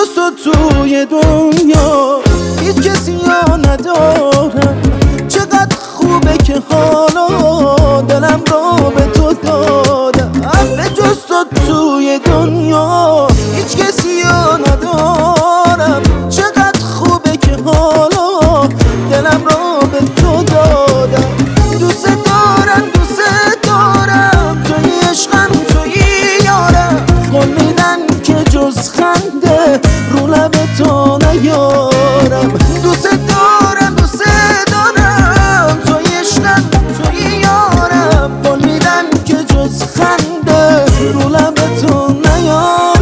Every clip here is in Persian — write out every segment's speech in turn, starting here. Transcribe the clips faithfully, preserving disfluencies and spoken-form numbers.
جز تو توی دنیا هیچ کسی ها ندارم. چقدر خوبه که حالا دلم رو به تو دادم. به جز تو توی دنیا هیچ کسی ها ندارم. چقدر خوبه که حالا دلم رو به تو دادم. دوست دارم دوست دارم توی عشقم توی یارم. قول میدم که جز خنده رو لب تو نیارم. دوست دارم دوست دارم توی عشقم توی یارم. قول میدم که جز خنده رو لب تو نیارم.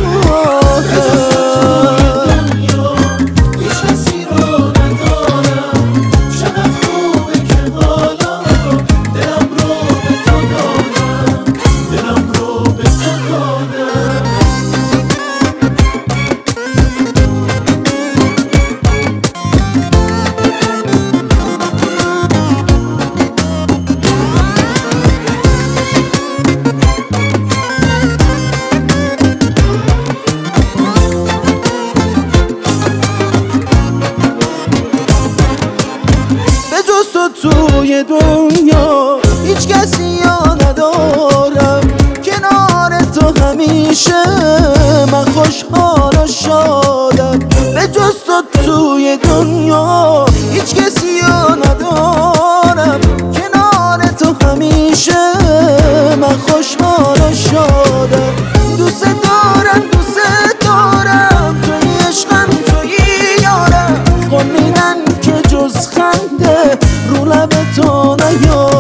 توی دنیا هیچ کسی ها ندارم. کنار تو همیشه من خوشحال و شادم. به جز تو توی دنیا هیچ کسی ها ندارم. کنار تو همیشه من خوشحال و شادم. دوست دارم دوست دارم توی عشقم توی یارم. قول میدم که جز خنده رو لب تو نیارم.